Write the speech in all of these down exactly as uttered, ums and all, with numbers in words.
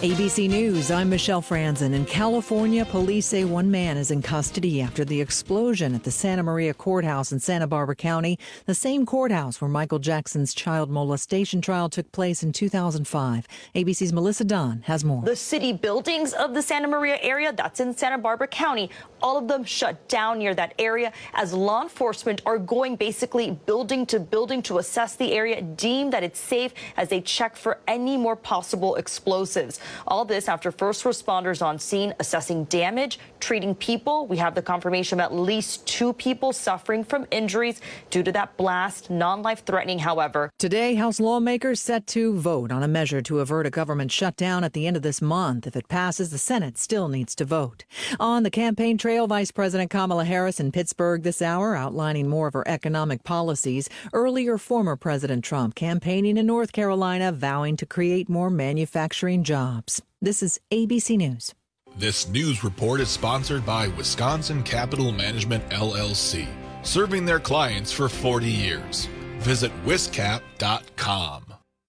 A B C News, I'm Michelle Franzen. In California, police say one man is in custody after the explosion at the Santa Maria Courthouse in Santa Barbara County, the same courthouse where Michael Jackson's child molestation trial took place in two thousand five. A B C's Melissa Dunn has more. The city buildings of the Santa Maria area, that's in Santa Barbara County, all of them shut down near that area as law enforcement are going basically building to building to assess the area, deem that it's safe as they check for any more possible explosives. All this after first responders on scene assessing damage, treating people. We have the confirmation of at least two people suffering from injuries due to that blast, non-life threatening, however. Today, House lawmakers set to vote on a measure to avert a government shutdown at the end of this month. If it passes, the Senate still needs to vote. On the campaign trail, Vice President Kamala Harris in Pittsburgh this hour, outlining more of her economic policies. Earlier, former President Trump campaigning in North Carolina, vowing to create more manufacturing jobs. This is A B C News. This news report is sponsored by Wisconsin Capital Management, L L C, serving their clients for forty years. Visit wiscap dot com.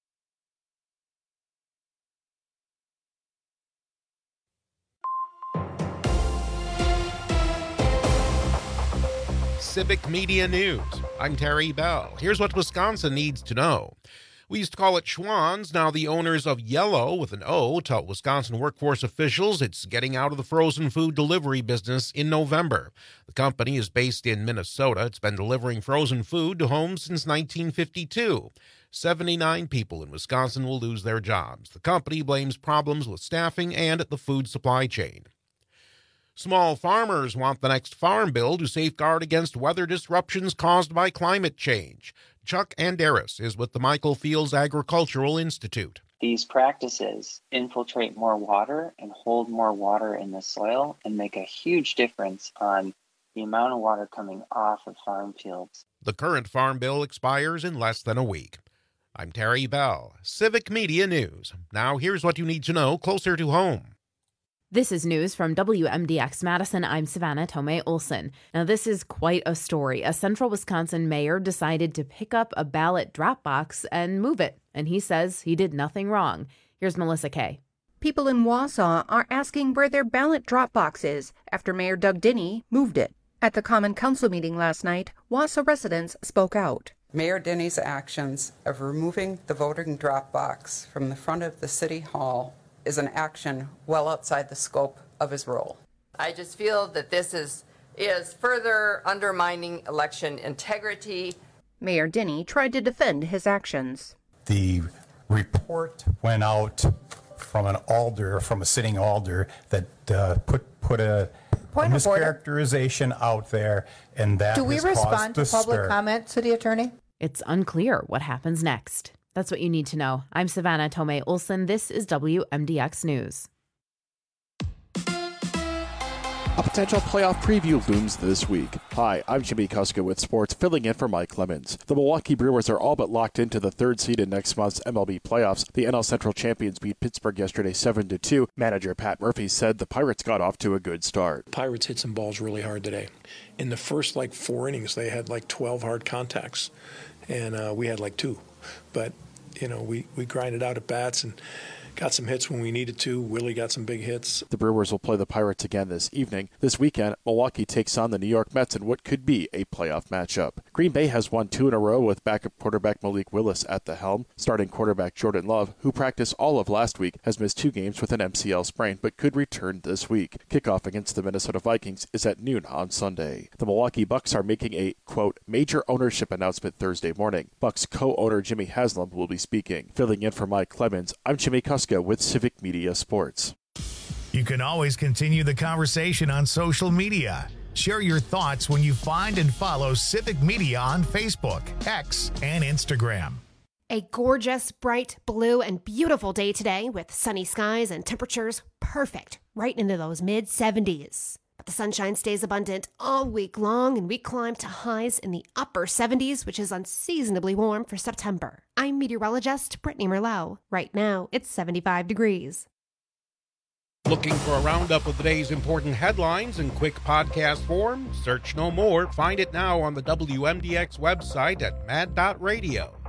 Civic Media News. I'm Terry Bell. Here's what Wisconsin needs to know. We used to call it Schwann's. Now the owners of Yellow, with an O, tell Wisconsin workforce officials it's getting out of the frozen food delivery business in November. The company is based in Minnesota. It's been delivering frozen food to homes since nineteen fifty-two. seventy-nine people in Wisconsin will lose their jobs. The company blames problems with staffing and the food supply chain. Small farmers want the next farm bill to safeguard against weather disruptions caused by climate change. Chuck Anderis is with the Michael Fields Agricultural Institute. These practices infiltrate more water and hold more water in the soil and make a huge difference on the amount of water coming off of farm fields. The current farm bill expires in less than a week. I'm Terry Bell, Civic Media News. Now here's what you need to know closer to home. This is news from W M D X Madison. I'm Savannah Tomei Olson. Now, this is quite a story. A central Wisconsin mayor decided to pick up a ballot drop box and move it, and he says he did nothing wrong. Here's Melissa Kay. People in Wausau are asking where their ballot drop box is after Mayor Doug Denny moved it. At the Common Council meeting last night, Wausau residents spoke out. Mayor Denny's actions of removing the voting drop box from the front of the city hall is an action well outside the scope of his role. I just feel that this is is further undermining election integrity. Mayor Denny tried to defend his actions. The report went out from an alder, from a sitting alder, that uh, put put a, a mischaracterization out there, and that Do we has respond caused to public stir. comment, City Attorney? It's unclear what happens next. That's what you need to know. I'm Savannah Tomei Olson. This is W M D X News. A potential playoff preview looms this week. Hi, I'm Jimmy Kuska with sports, filling in for Mike Lemons. The Milwaukee Brewers are all but locked into the third seed in next month's M L B playoffs. The N L Central champions beat Pittsburgh yesterday seven to two. Manager Pat Murphy said the Pirates got off to a good start. Pirates hit some balls really hard today. In the first, like, four innings, they had, like, twelve hard contacts, and uh, we had, like, two. But, you know, we, we grinded out at bats and got some hits when we needed to. Willie got some big hits. The Brewers will play the Pirates again this evening. This weekend, Milwaukee takes on the New York Mets in what could be a playoff matchup. Green Bay has won two in a row with backup quarterback Malik Willis at the helm. Starting quarterback Jordan Love, who practiced all of last week, has missed two games with an M C L sprain but could return this week. Kickoff against the Minnesota Vikings is at noon on Sunday. The Milwaukee Bucks are making a, quote, major ownership announcement Thursday morning. Bucks co-owner Jimmy Haslam will be speaking. Filling in for Mike Clemens, I'm Jimmy Kuska with Civic Media Sports. You can always continue the conversation on social media. Share your thoughts when you find and follow Civic Media on Facebook, X, and Instagram. A gorgeous, bright blue, and beautiful day today with sunny skies and temperatures perfect right into those mid seventies. But the sunshine stays abundant all week long, and we climb to highs in the upper seventies, which is unseasonably warm for September. I'm meteorologist Brittany Merlot. Right now, it's seventy-five degrees. Looking for a roundup of the day's important headlines in quick podcast form? Search no more. Find it now on the W M D X website at mad dot radio.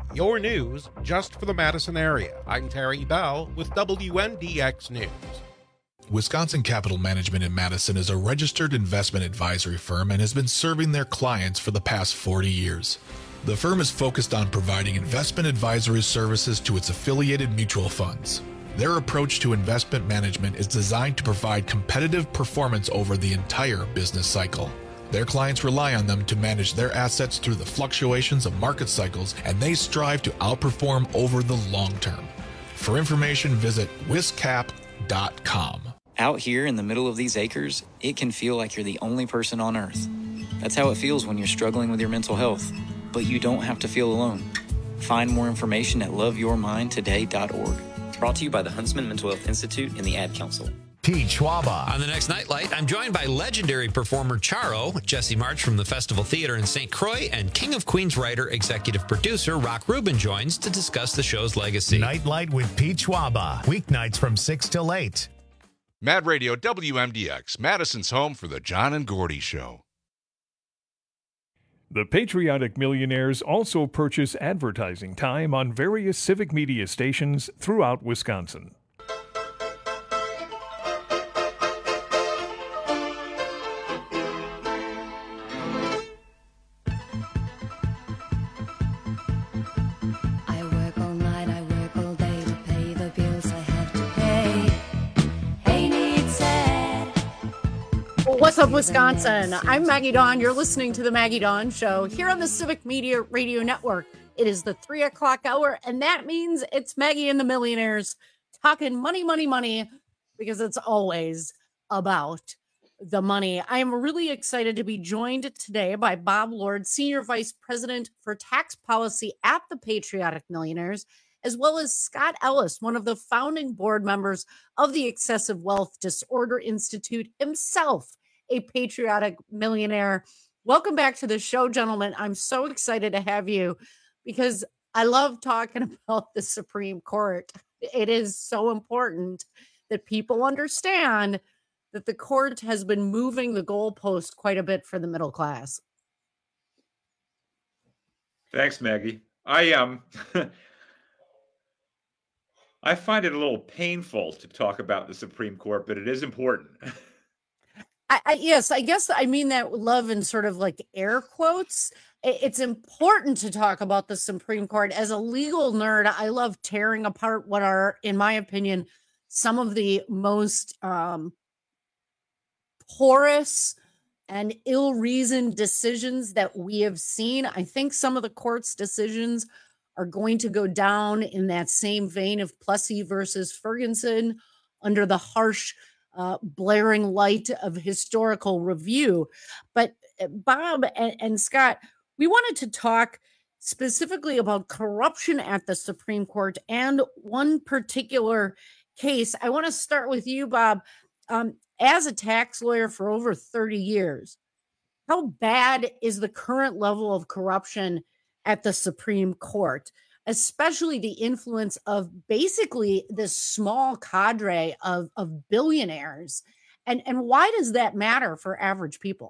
Your news just for the Madison area. I'm Terry Bell with W M D X News. Wisconsin Capital Management in Madison is a registered investment advisory firm and has been serving their clients for the past forty years. The firm is focused on providing investment advisory services to its affiliated mutual funds. Their approach to investment management is designed to provide competitive performance over the entire business cycle. Their clients rely on them to manage their assets through the fluctuations of market cycles, and they strive to outperform over the long term. For information, visit wiscap dot com. Out here in the middle of these acres, it can feel like you're the only person on Earth. That's how it feels when you're struggling with your mental health. But you don't have to feel alone. Find more information at love your mind today dot org. Brought to you by the Huntsman Mental Health Institute and the Ad Council. Pete Schwaba. On the next Nightlight, I'm joined by legendary performer Charo, Jesse March from the Festival Theater in Saint Croix, and King of Queens writer, executive producer Rock Rubin joins to discuss the show's legacy. Nightlight with Pete Schwaba. Weeknights from six till eight. Mad Radio W M D X, Madison's home for the John and Gordy Show. The Patriotic Millionaires also purchase advertising time on various civic media stations throughout Wisconsin. What's up, Wisconsin? I'm Maggie Dawn. You're listening to the Maggie Dawn Show here on the Civic Media Radio Network. It is the three o'clock hour, and that means it's Maggie and the Millionaires talking money, money, money, because it's always about the money. I am really excited to be joined today by Bob Lord, Senior Vice President for Tax Policy at the Patriotic Millionaires, as well as Scott Ellis, one of the founding board members of the Excessive Wealth Disorder Institute, himself a patriotic millionaire. Welcome back to the show, gentlemen. I'm so excited to have you because I love talking about the Supreme Court. It is so important that people understand that the court has been moving the goalpost quite a bit for the middle class. Thanks, Maggie. I um I find it a little painful to talk about the Supreme Court, but it is important. I, I, yes, I guess I mean that with love in sort of like air quotes. It, it's important to talk about the Supreme Court. As a legal nerd, I love tearing apart what are, in my opinion, some of the most um, porous and ill-reasoned decisions that we have seen. I think some of the court's decisions are going to go down in that same vein of Plessy versus Ferguson, under the harsh Uh, blaring light of historical review. But Bob and, and Scott, we wanted to talk specifically about corruption at the Supreme Court and one particular case. I want to start with you, Bob. Um, as a tax lawyer for over thirty years, how bad is the current level of corruption at the Supreme Court, especially the influence of basically this small cadre of, of billionaires? And, and why does that matter for average people?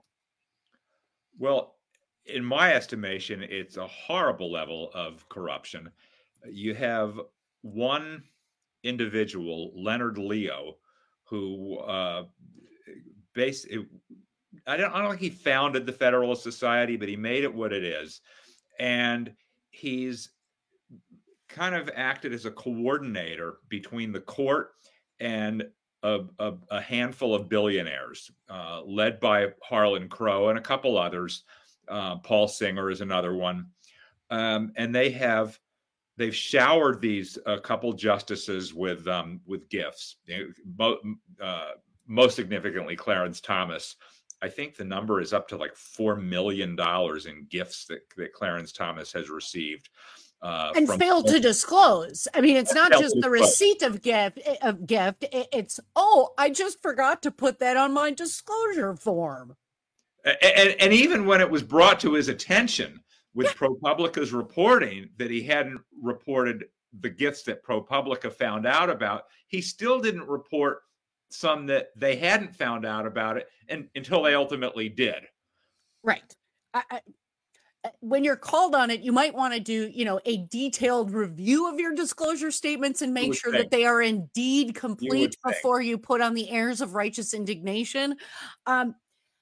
Well, in my estimation, it's a horrible level of corruption. You have one individual, Leonard Leo, who uh, basically, I don't, I don't think he founded the Federalist Society, but he made it what it is. And he's kind of acted as a coordinator between the court and a, a, a handful of billionaires, uh, led by Harlan Crow and a couple others. Uh, Paul Singer is another one. Um, and they have, they've showered these a couple justices with, um, with gifts. Mo- uh, most significantly, Clarence Thomas. I think the number is up to like four million dollars in gifts that, that Clarence Thomas has received. Uh, and from- failed to disclose. I mean, it's not just the receipt of gift. Of gift. It's, oh, I just forgot to put that on my disclosure form. And, and, and even when it was brought to his attention with ProPublica's reporting that he hadn't reported the gifts that ProPublica found out about, he still didn't report some that they hadn't found out about it and, until they ultimately did. Right. I, I, when you're called on it, you might want to do, you know, a detailed review of your disclosure statements and make sure think. that they are indeed complete think. before you put on the airs of righteous indignation. Um,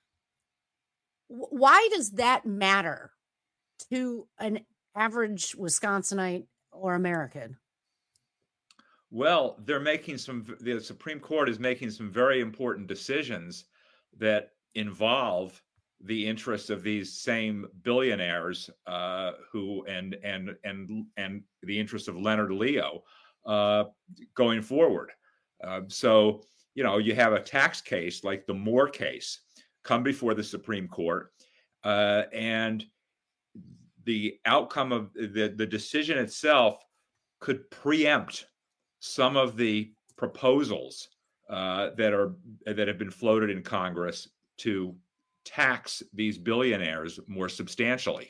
wh- why does that matter to an average Wisconsinite or American? Well, they're making some, the Supreme Court is making some very important decisions that involve the interests of these same billionaires uh, who and and and and the interests of Leonard Leo uh, going forward. Uh, so you know you have a tax case like the Moore case come before the Supreme Court, uh, and the outcome of the the decision itself could preempt some of the proposals uh, that are that have been floated in Congress to tax these billionaires more substantially.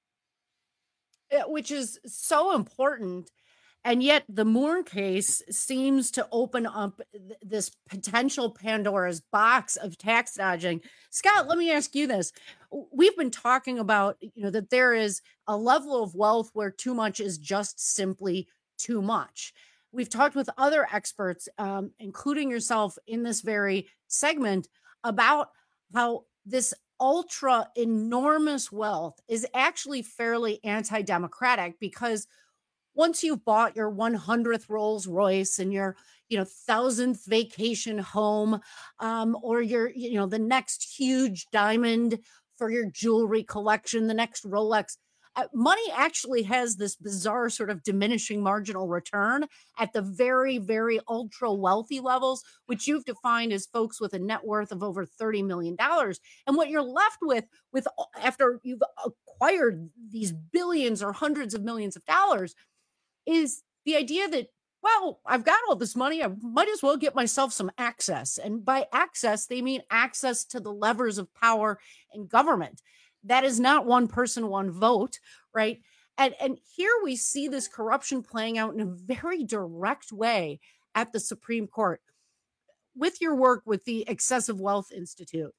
Which is so important. And yet the Moore case seems to open up th- this potential Pandora's box of tax dodging. Scott, let me ask you this. We've been talking about, you know, that there is a level of wealth where too much is just simply too much. We've talked with other experts, um, including yourself in this very segment, about how this ultra enormous wealth is actually fairly anti-democratic, because once you've bought your one hundredth Rolls Royce and your, you know, thousandth vacation home, um, or your, you know, the next huge diamond for your jewelry collection, the next Rolex, uh, money actually has this bizarre sort of diminishing marginal return at the very, very ultra wealthy levels, which you've defined as folks with a net worth of over thirty million dollars. And what you're left with, with after you've acquired these billions or hundreds of millions of dollars, is the idea that, well, I've got all this money, I might as well get myself some access. And by access, they mean access to the levers of power in government. That is not one person, one vote, right? And, and here we see this corruption playing out in a very direct way at the Supreme Court. With your work with the Excessive Wealth Institute,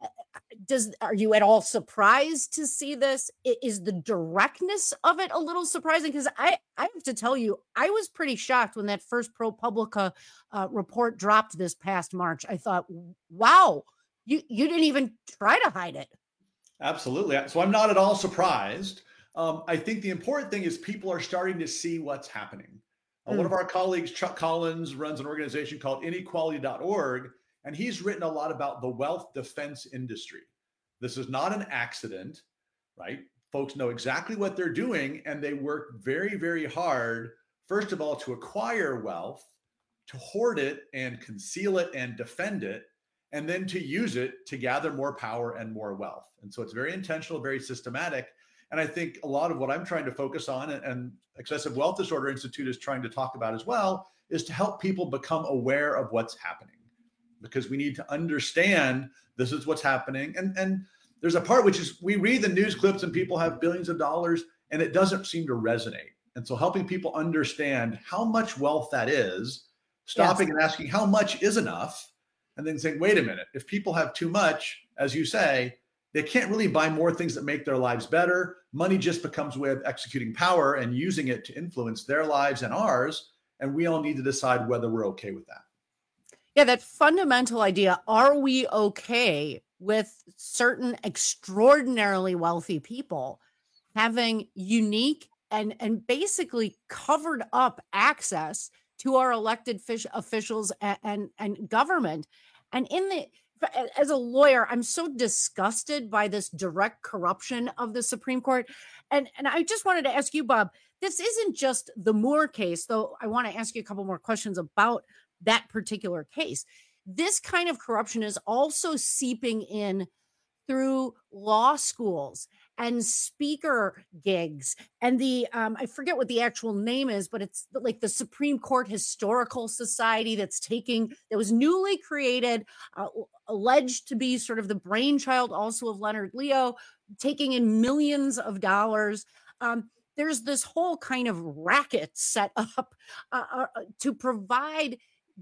does are you at all surprised to see this? Is the directness of it a little surprising? Because I, I have to tell you, I was pretty shocked when that first ProPublica uh, report dropped this past March. I thought, wow, you, you didn't even try to hide it. Absolutely. So I'm not at all surprised. Um, I think the important thing is people are starting to see what's happening. Uh, mm. One of our colleagues, Chuck Collins, runs an organization called inequality dot org, and he's written a lot about the wealth defense industry. This is not an accident, right? Folks know exactly what they're doing, and they work very, very hard, first of all, to acquire wealth, to hoard it and conceal it and defend it, and then to use it to gather more power and more wealth. And so it's very intentional, very systematic. And I think a lot of what I'm trying to focus on, and, and Excessive Wealth Disorder Institute is trying to talk about as well, is to help people become aware of what's happening. Because we need to understand this is what's happening. And, and there's a part which is we read the news clips and people have billions of dollars and it doesn't seem to resonate. And so helping people understand how much wealth that is, stopping yes. and asking how much is enough, and then saying, wait a minute, if people have too much, as you say, they can't really buy more things that make their lives better. Money just becomes a way of executing power and using it to influence their lives and ours. And we all need to decide whether we're okay with that. Yeah, that fundamental idea, are we okay with certain extraordinarily wealthy people having unique and, and basically covered up access to our elected fish officials and, and, and government? And in the, as a lawyer, I'm so disgusted by this direct corruption of the Supreme Court. And, and I just wanted to ask you, Bob, this isn't just the Moore case, though I want to ask you a couple more questions about that particular case. This kind of corruption is also seeping in through law schools and speaker gigs and the, um, I forget what the actual name is, but it's like the Supreme Court Historical Society that's taking, that was newly created, uh, alleged to be sort of the brainchild also of Leonard Leo, taking in millions of dollars. Um, there's this whole kind of racket set up uh, uh, to provide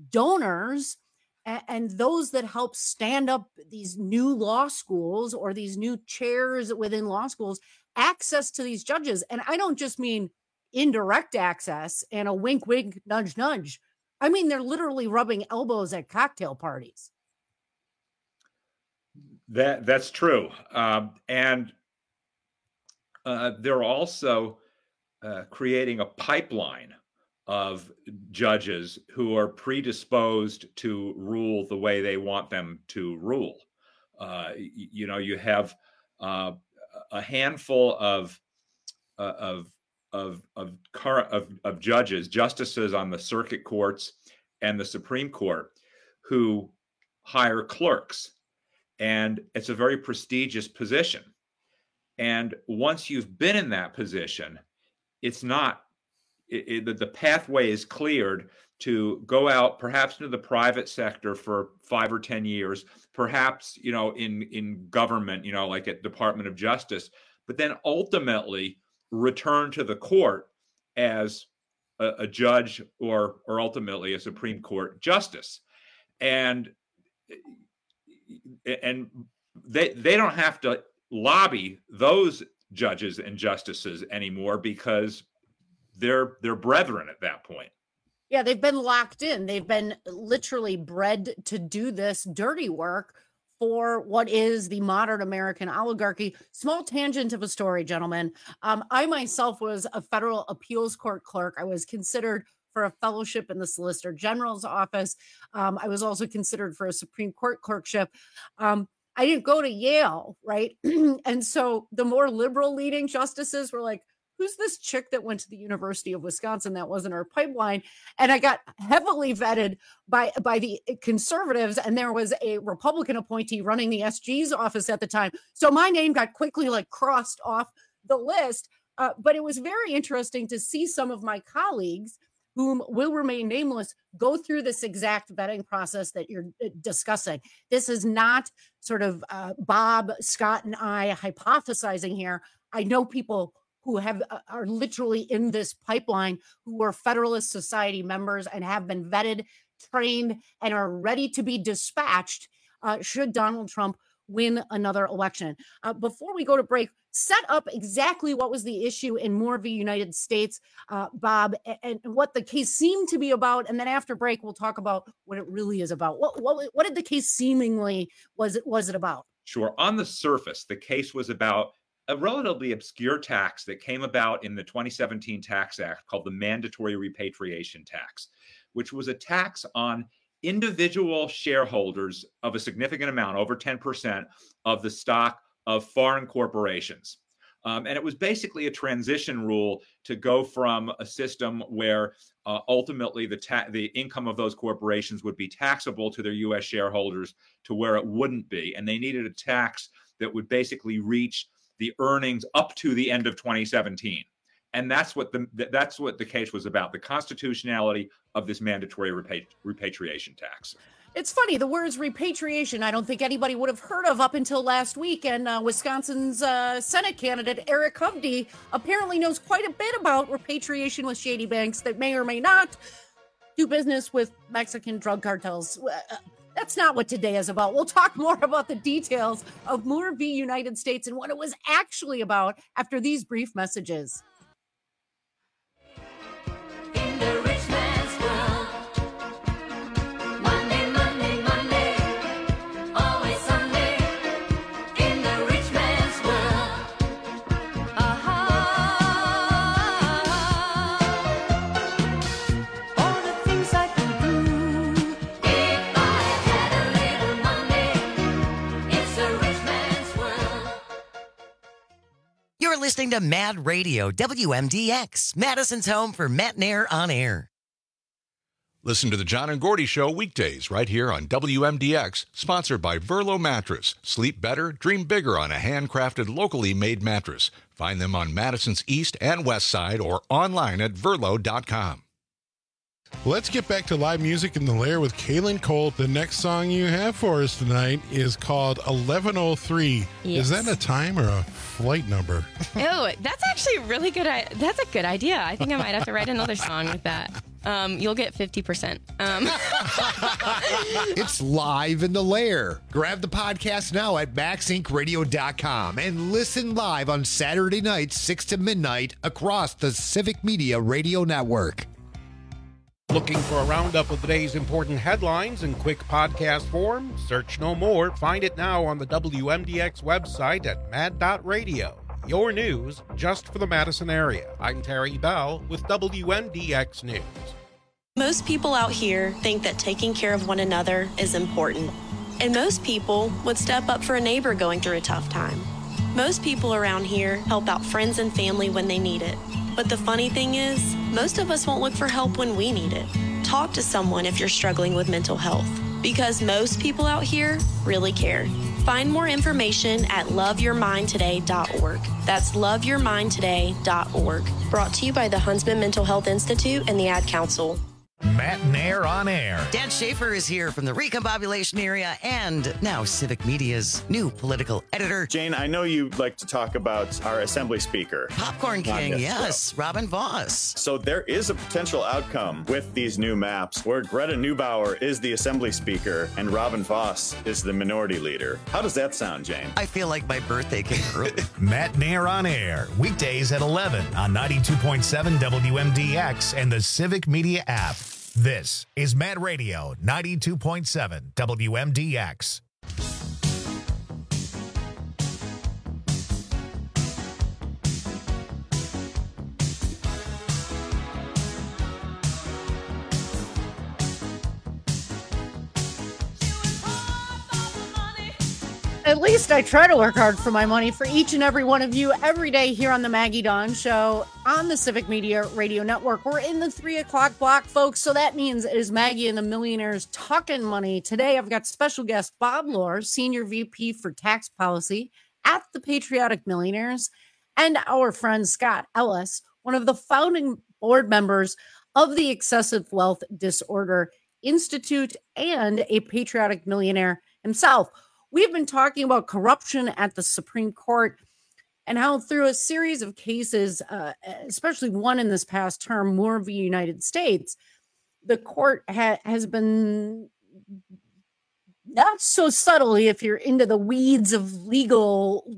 donors and, and those that help stand up these new law schools or these new chairs within law schools access to these judges. And I don't just mean indirect access and a wink, wink, nudge, nudge. I mean, they're literally rubbing elbows at cocktail parties. That that's true. Um, and uh, they're also uh, creating a pipeline of judges who are predisposed to rule the way they want them to rule. Uh, you, you know, you have uh, a handful of uh, of of of, current, of of judges, justices on the circuit courts and the Supreme Court, who hire clerks, and it's a very prestigious position. And once you've been in that position, it's not. It, it, the pathway is cleared to go out, perhaps into the private sector for five or ten years, perhaps, you know, in, in government, you know, like at Department of Justice, but then ultimately return to the court as a, a judge or, or ultimately a Supreme Court justice. And, and they, they don't have to lobby those judges and justices anymore because they're they're brethren at that point. Yeah, they've been locked in. They've been literally bred to do this dirty work for what is the modern American oligarchy. Small tangent of a story, gentlemen. Um, I myself was a federal appeals court clerk. I was considered for a fellowship in the Solicitor General's office. Um, I was also considered for a Supreme Court clerkship. Um, I didn't go to Yale, right? And so the more liberal leading justices were like, who's this chick that went to the University of Wisconsin that wasn't our pipeline? And I got heavily vetted by, by the conservatives, and there was a Republican appointee running the S G's office at the time. So my name got quickly like crossed off the list. Uh, but it was very interesting to see some of my colleagues, whom will remain nameless, go through this exact vetting process that you're discussing. This is not sort of uh, Bob, Scott, and I hypothesizing here. I know people who have uh, are literally in this pipeline, who are Federalist Society members and have been vetted, trained, and are ready to be dispatched uh, should Donald Trump win another election. Uh, before we go to break, set up exactly what was the issue in Moore v. United States, uh, Bob, and, and what the case seemed to be about. And then after break, we'll talk about what it really is about. What what, what did the case seemingly was it was it about? Sure. On the surface, the case was about a relatively obscure tax that came about in the twenty seventeen Tax Act called the Mandatory Repatriation Tax, which was a tax on individual shareholders of a significant amount, over ten percent of the stock of foreign corporations. Um, and it was basically a transition rule to go from a system where uh, ultimately the ta- the income of those corporations would be taxable to their U S shareholders to where it wouldn't be. And they needed a tax that would basically reach the earnings up to the end of twenty seventeen. And that's what the that's what the case was about, the constitutionality of this mandatory repatri- repatriation tax. It's funny, the words repatriation, I don't think anybody would have heard of up until last week. And uh, Wisconsin's uh, Senate candidate, Eric Hovde, apparently knows quite a bit about repatriation with shady banks that may or may not do business with Mexican drug cartels. Uh, That's not what today is about. We'll talk more about the details of Moore v. United States and what it was actually about after these brief messages. Listening to Mad Radio, W M D X, Madison's home for Matt Nair on air. Listen to the John and Gordy Show weekdays right here on W M D X, sponsored by Verlo Mattress. Sleep better, dream bigger on a handcrafted, locally made mattress. Find them on Madison's East and West Side or online at verlo dot com. Let's get back to live music in the Lair with Kaylin Cole. The next song you have for us tonight is called eleven oh three. Yes. Is that a time or a flight number? Oh, that's actually really good. That's a good idea. I think I might have to write another song with that. Um, you'll get fifty percent. Um. It's live in the lair. Grab the podcast now at max inc radio dot com and listen live on Saturday nights, six to midnight, across the Civic Media Radio Network. Looking for a roundup of the day's important headlines in quick podcast form? Search no more. Find it now on the W M D X website at mad dot radio. Your news just for the Madison area. I'm Terry Bell with W M D X News. Most people out here think that taking care of one another is important. And most people would step up for a neighbor going through a tough time. Most people around here help out friends and family when they need it. But the funny thing is, most of us won't look for help when we need it. Talk to someone if you're struggling with mental health, because most people out here really care. Find more information at love your mind today dot org. That's love your mind today dot org. Brought to you by the Huntsman Mental Health Institute and the Ad Council. Matt Nair on air. Dan Schaefer is here from the Recombobulation area and now Civic Media's new political editor. Jane, I know you like to talk about our Assembly Speaker. Popcorn King, yes, show. Robin Vos. So there is a potential outcome with these new maps where Greta Neubauer is the Assembly Speaker and Robin Vos is the Minority Leader. How does that sound, Jane? I feel like my birthday came early. Matt Nair on air, weekdays at eleven on ninety-two point seven W M D X and the Civic Media app. This is Mad Radio ninety-two point seven W M D X. At least I try to work hard for my money for each and every one of you every day here on the Maggie Dawn Show on the Civic Media Radio Network. We're in the three o'clock block, folks, so that means it is Maggie and the Millionaires Talking Money. Today, I've got special guest Bob Lohr, Senior V P for Tax Policy at the Patriotic Millionaires, and our friend Scott Ellis, one of the founding board members of the Excessive Wealth Disorder Institute and a patriotic millionaire himself. We've been talking about corruption at the Supreme Court and how through a series of cases, uh, especially one in this past term, Moore v. United States, the court ha- has been not so subtly, if you're into the weeds of legal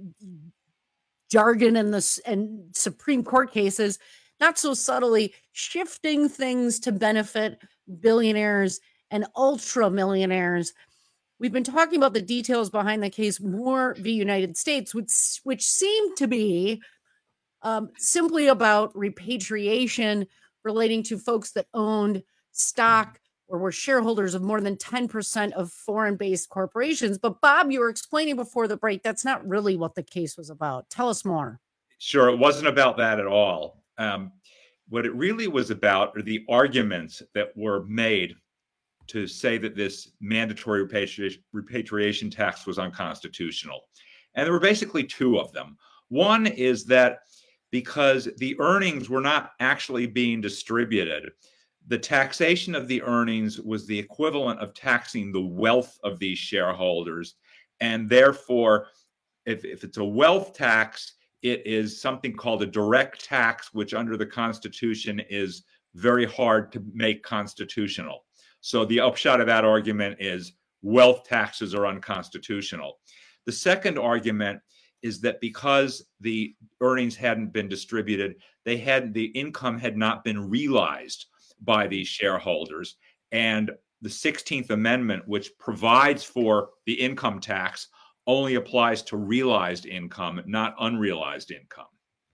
jargon and the and Supreme Court cases, not so subtly shifting things to benefit billionaires and ultra millionaires. We've been talking about the details behind the case Moore v. United States, which, which seemed to be um, simply about repatriation relating to folks that owned stock or were shareholders of more than ten percent of foreign-based corporations. But Bob, you were explaining before the break, that's not really what the case was about. Tell us more. Sure, it wasn't about that at all. Um, what it really was about are the arguments that were made to say that this mandatory repatriation, repatriation tax was unconstitutional. And there were basically two of them. One is that because the earnings were not actually being distributed, the taxation of the earnings was the equivalent of taxing the wealth of these shareholders. And therefore, if, if it's a wealth tax, it is something called a direct tax, which under the Constitution is very hard to make constitutional. So the upshot of that argument is wealth taxes are unconstitutional. The second argument is that because the earnings hadn't been distributed, they had the income had not been realized by these shareholders. And the sixteenth Amendment, which provides for the income tax, only applies to realized income, not unrealized income.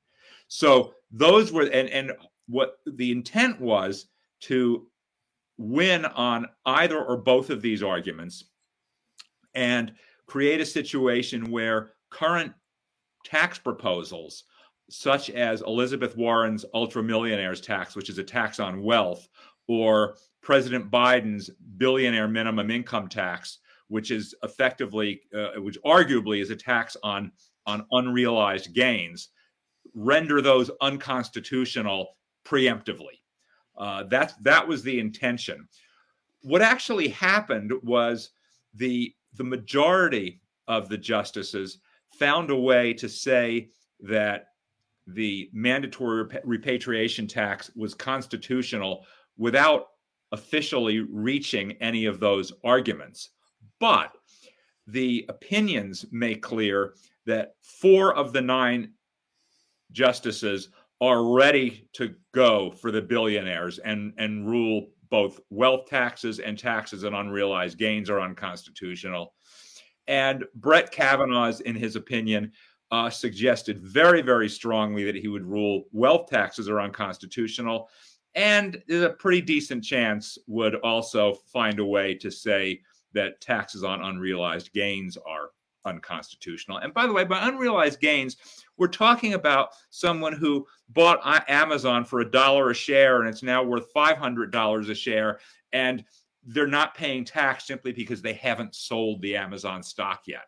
So those were, and, and what the intent was to win on either or both of these arguments and create a situation where current tax proposals, such as Elizabeth Warren's ultra-millionaires tax, which is a tax on wealth, or President Biden's billionaire minimum income tax, which is effectively, uh, which arguably is a tax on, on unrealized gains, render those unconstitutional preemptively. Uh, that, that was the intention. What actually happened was the, the majority of the justices found a way to say that the mandatory rep- repatriation tax was constitutional without officially reaching any of those arguments. But the opinions make clear that four of the nine justices are ready to go for the billionaires and, and rule both wealth taxes and taxes on unrealized gains are unconstitutional. And Brett Kavanaugh, in his opinion, uh, suggested very, very strongly that he would rule wealth taxes are unconstitutional. And there's a pretty decent chance would also find a way to say that taxes on unrealized gains are unconstitutional. And by the way, by unrealized gains, we're talking about someone who bought Amazon for a dollar a share and it's now worth five hundred dollars a share. And they're not paying tax simply because they haven't sold the Amazon stock yet.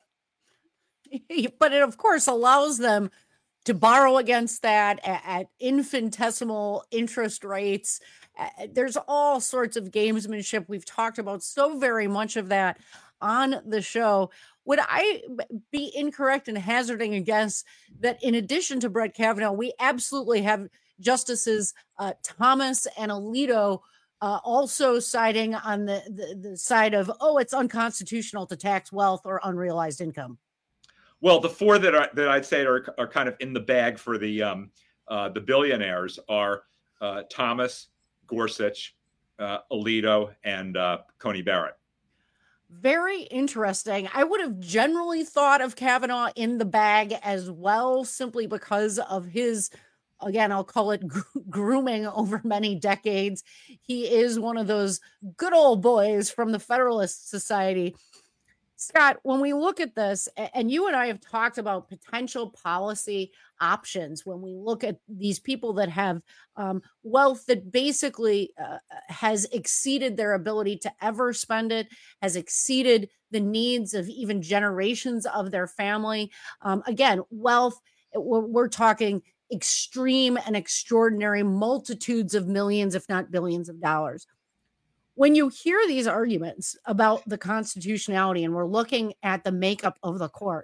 But it, of course, allows them to borrow against that at, at infinitesimal interest rates. Uh, there's all sorts of gamesmanship. We've talked about so very much of that on the show. Would I be incorrect in hazarding a guess that in addition to Brett Kavanaugh, we absolutely have Justices uh, Thomas and Alito uh, also siding on the, the, the side of, oh, it's unconstitutional to tax wealth or unrealized income? Well, the four that are, that I'd say are, are kind of in the bag for the um, uh, the billionaires are uh, Thomas, Gorsuch, uh, Alito, and uh, Coney Barrett. Very interesting. I would have generally thought of Kavanaugh in the bag as well, simply because of his, again, I'll call it gro- grooming over many decades. He is one of those good old boys from the Federalist Society. Scott, when we look at this, and you and I have talked about potential policy options, when we look at these people that have um, wealth that basically uh, has exceeded their ability to ever spend it, has exceeded the needs of even generations of their family. Um, again, wealth, we're, we're talking extreme and extraordinary multitudes of millions, if not billions of dollars. When you hear these arguments about the constitutionality, and we're looking at the makeup of the court,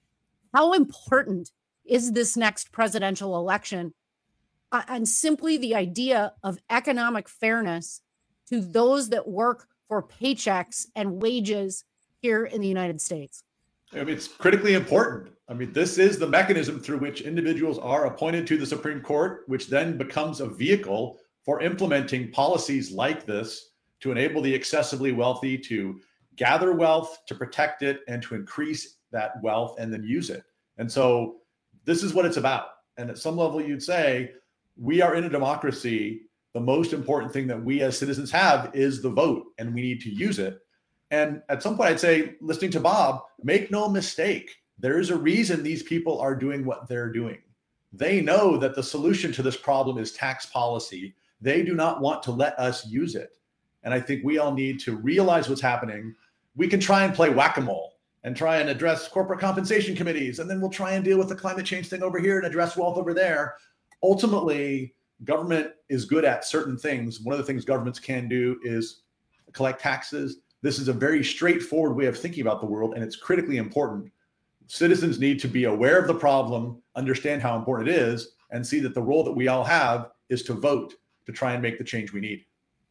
how important is this next presidential election uh, and simply the idea of economic fairness to those that work for paychecks and wages here in the United States? I mean, it's critically important. I mean, this is the mechanism through which individuals are appointed to the Supreme Court, which then becomes a vehicle for implementing policies like this to enable the excessively wealthy to gather wealth, to protect it, and to increase that wealth and then use it. And so this is what it's about. And at some level, you'd say, we are in a democracy. The most important thing that we as citizens have is the vote, and we need to use it. And at some point, I'd say, listening to Bob, make no mistake, there is a reason these people are doing what they're doing. They know that the solution to this problem is tax policy. They do not want to let us use it. And I think we all need to realize what's happening. We can try and play whack-a-mole and try and address corporate compensation committees, and then we'll try and deal with the climate change thing over here and address wealth over there. Ultimately, government is good at certain things. One of the things governments can do is collect taxes. This is a very straightforward way of thinking about the world, and it's critically important. Citizens need to be aware of the problem, understand how important it is, and see that the role that we all have is to vote to try and make the change we need.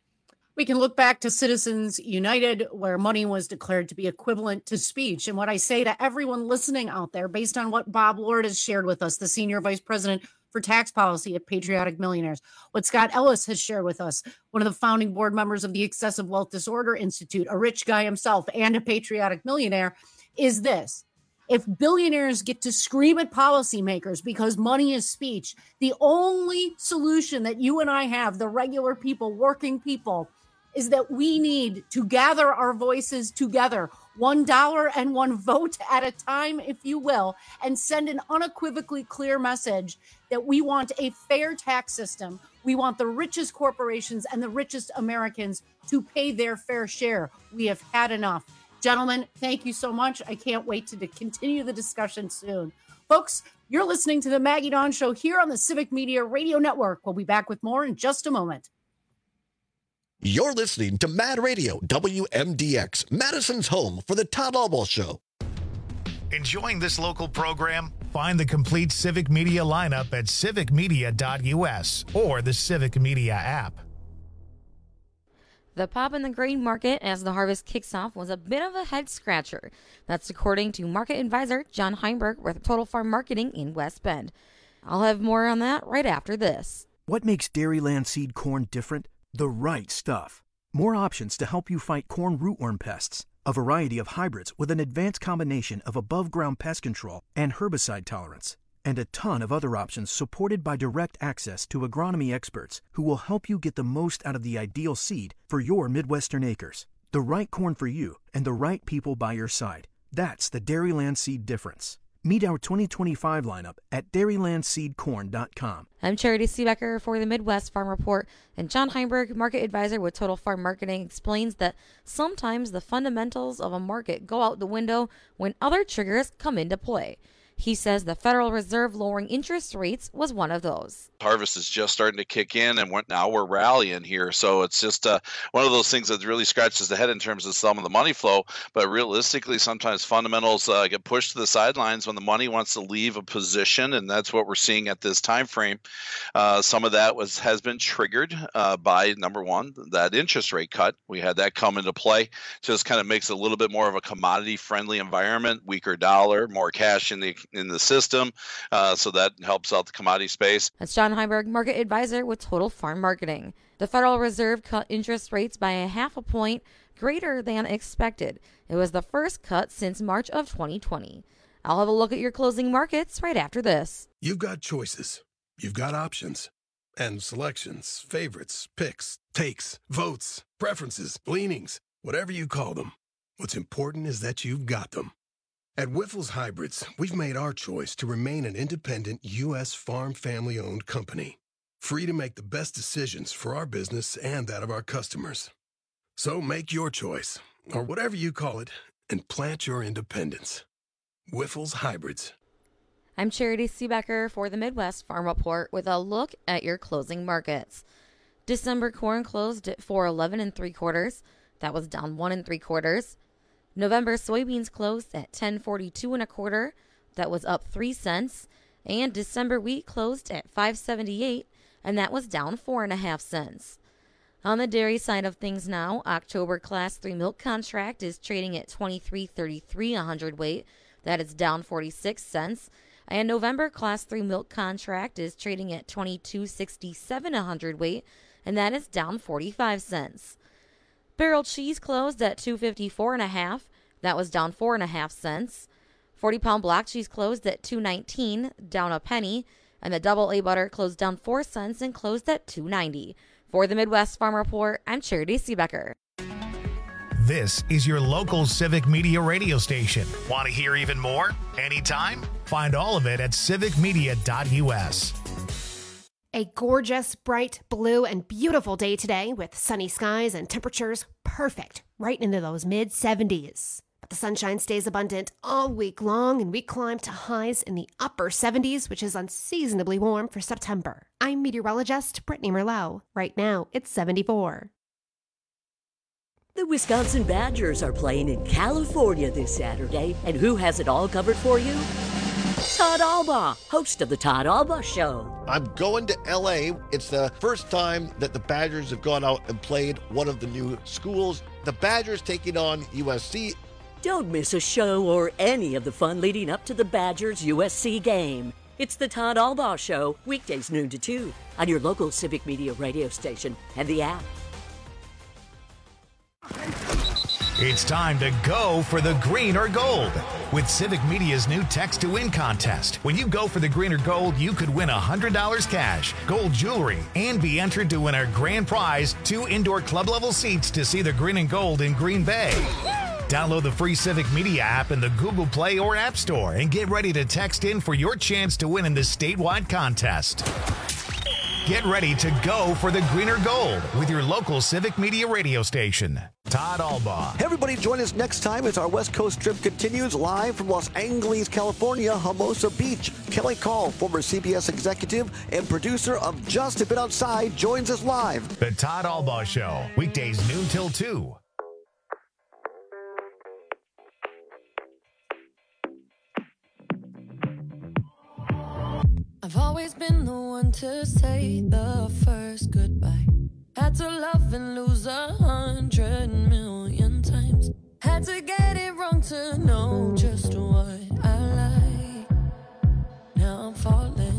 We can look back to Citizens United, where money was declared to be equivalent to speech. And what I say to everyone listening out there, based on what Bob Lord has shared with us, the Senior Vice President for Tax Policy at Patriotic Millionaires, what Scott Ellis has shared with us, one of the founding board members of the Excessive Wealth Disorder Institute, a rich guy himself and a patriotic millionaire, is this. If billionaires get to scream at policymakers because money is speech, the only solution that you and I have, the regular people, working people, is that we need to gather our voices together, one dollar and one vote at a time, if you will, and send an unequivocally clear message that we want a fair tax system. We want the richest corporations and the richest Americans to pay their fair share. We have had enough. Gentlemen, thank you so much. I can't wait to, to continue the discussion soon. Folks, you're listening to the Maggie Dawn Show here on the Civic Media Radio Network. We'll be back with more in just a moment. You're listening to Mad Radio, W M D X, Madison's home for the Todd Alwell Show. Enjoying this local program? Find the complete Civic Media lineup at civic media dot U S or the Civic Media app. The pop in the grain market as the harvest kicks off was a bit of a head-scratcher. That's according to market advisor John Heinberg with Total Farm Marketing in West Bend. I'll have more on that right after this. What makes Dairyland seed corn different? The right stuff. More options to help you fight corn rootworm pests. A variety of hybrids with an advanced combination of above-ground pest control and herbicide tolerance. And a ton of other options supported by direct access to agronomy experts who will help you get the most out of the ideal seed for your Midwestern acres. The right corn for you and the right people by your side. That's the Dairyland Seed difference. Meet our twenty twenty-five lineup at dairyland seed corn dot com. I'm Charity Seebecker for the Midwest Farm Report, and John Heinberg, market advisor with Total Farm Marketing, explains that sometimes the fundamentals of a market go out the window when other triggers come into play. He says the Federal Reserve lowering interest rates was one of those. Harvest is just starting to kick in, and we're, now we're rallying here. So it's just uh, one of those things that really scratches the head in terms of some of the money flow. But realistically, sometimes fundamentals uh, get pushed to the sidelines when the money wants to leave a position, and that's what we're seeing at this time frame. Uh, some of that was has been triggered uh, by, number one, that interest rate cut. We had that come into play. Just kind of makes it a little bit more of a commodity-friendly environment, weaker dollar, more cash in the in the system, uh, so that helps out the commodity space. That's John Heinberg, market advisor with Total Farm Marketing. The Federal Reserve cut interest rates by a half a point, greater than expected. It was the first cut since March of twenty twenty. I'll have a look at your closing markets right after this. You've got choices. You've got options. And selections, favorites, picks, takes, votes, preferences, leanings, whatever you call them. What's important is that you've got them. At Wyffels Hybrids, we've made our choice to remain an independent U S farm family-owned company, free to make the best decisions for our business and that of our customers. So make your choice, or whatever you call it, and plant your independence. Wyffels Hybrids. I'm Charity Seebecker for the Midwest Farm Report with a look at your closing markets. December corn closed at four eleven and three quarters. That was down one and three quarters. November soybeans closed at ten forty-two and a quarter. That was up three cents. And December wheat closed at five seventy-eight, and that was down four and a half cents. On the dairy side of things now, October Class three milk contract is trading at twenty-three thirty-three a hundredweight. That is down forty-six cents. And November Class three milk contract is trading at twenty-two sixty-seven a hundredweight, and that is down forty-five cents. Barrel cheese closed at two fifty-four and a half. That was down four and a half cents. forty pound block cheese closed at two nineteen, down a penny, and the double A butter closed down four cents and closed at two ninety. For the Midwest Farm Report, I'm Charity Seebecker. This is your local Civic Media radio station. Want to hear even more? Anytime? Find all of it at civic media dot u s. A gorgeous, bright, blue, and beautiful day today with sunny skies and temperatures perfect right into those mid seventies. But the sunshine stays abundant all week long, and we climb to highs in the upper seventies, which is unseasonably warm for September. I'm meteorologist Brittany Merlot. Right now, it's seventy-four. The Wisconsin Badgers are playing in California this Saturday, and who has it all covered for you? Todd Albaugh, host of the Todd Albaugh Show. I'm going to L A. It's the first time that the Badgers have gone out and played one of the new schools. The Badgers taking on U S C. Don't miss a show or any of the fun leading up to the Badgers U S C game. It's the Todd Albaugh Show, weekdays noon to two, on your local Civic Media radio station and the app. It's time to go for the green or gold with Civic Media's new Text to Win contest. When you go for the green or gold, you could win one hundred dollars cash, gold jewelry, and be entered to win our grand prize, two indoor club-level seats to see the green and gold in Green Bay. Download the free Civic Media app in the Google Play or App Store and get ready to text in for your chance to win in this statewide contest. Get ready to go for the green or gold with your local Civic Media radio station. Todd Albaugh. Everybody join us next time as our West Coast trip continues live from Los Angeles, California, Hermosa Beach. Kelly Call, former C B S executive and producer of Just a Bit Outside, joins us live. The Todd Albaugh Show, weekdays noon till two. I've always been the one to say the first goodbye. Had Had to love and lose a hundred million times. Had to get it wrong to know just what I like. Now I'm falling.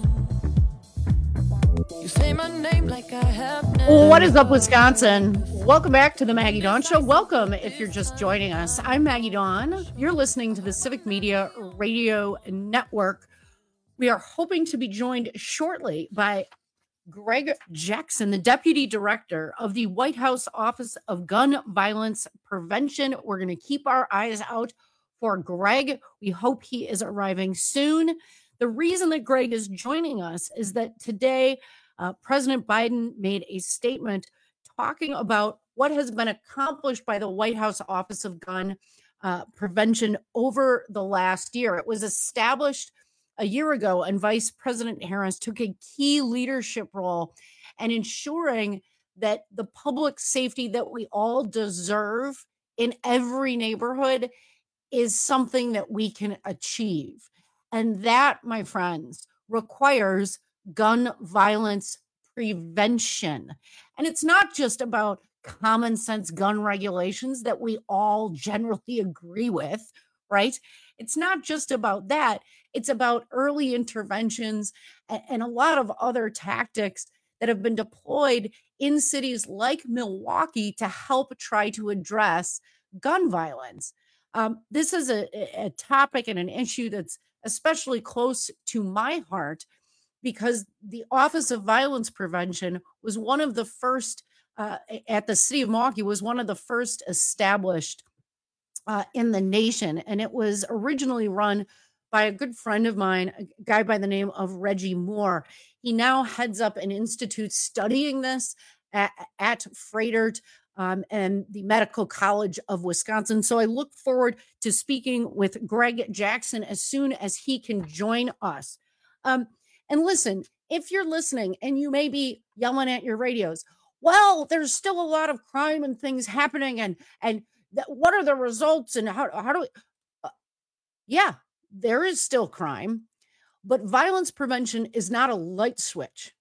You say my name like I have never. What is up, Wisconsin? Welcome back to the Maggie Dawn Show. Welcome if you're just joining us. I'm Maggie Dawn. You're listening to the Civic Media Radio Network. We are hoping to be joined shortly by Greg Jackson, the Deputy Director of the White House Office of Gun Violence Prevention. We're going to keep our eyes out for Greg. We hope he is arriving soon. The reason that Greg is joining us is that today uh, President Biden made a statement talking about what has been accomplished by the White House Office of Gun uh, Prevention over the last year. It was established a year ago, and Vice President Harris took a key leadership role in ensuring that the public safety that we all deserve in every neighborhood is something that we can achieve. And that, my friends, requires gun violence prevention. And it's not just about common sense gun regulations that we all generally agree with, right? It's not just about that. It's about early interventions and, and a lot of other tactics that have been deployed in cities like Milwaukee to help try to address gun violence. Um, this is a, a topic and an issue that's especially close to my heart because the Office of Violence Prevention was one of the first uh, at the city of Milwaukee was one of the first established uh, in the nation. And it was originally run by a good friend of mine, a guy by the name of Reggie Moore. He now heads up an institute studying this at, at Froedtert um, and the Medical College of Wisconsin. So I look forward to speaking with Greg Jackson as soon as he can join us. Um, and listen, if you're listening and you may be yelling at your radios, well, there's still a lot of crime and things happening. And, and th- what are the results and how, how do we, uh, yeah, there is still crime, but violence prevention is not a light switch.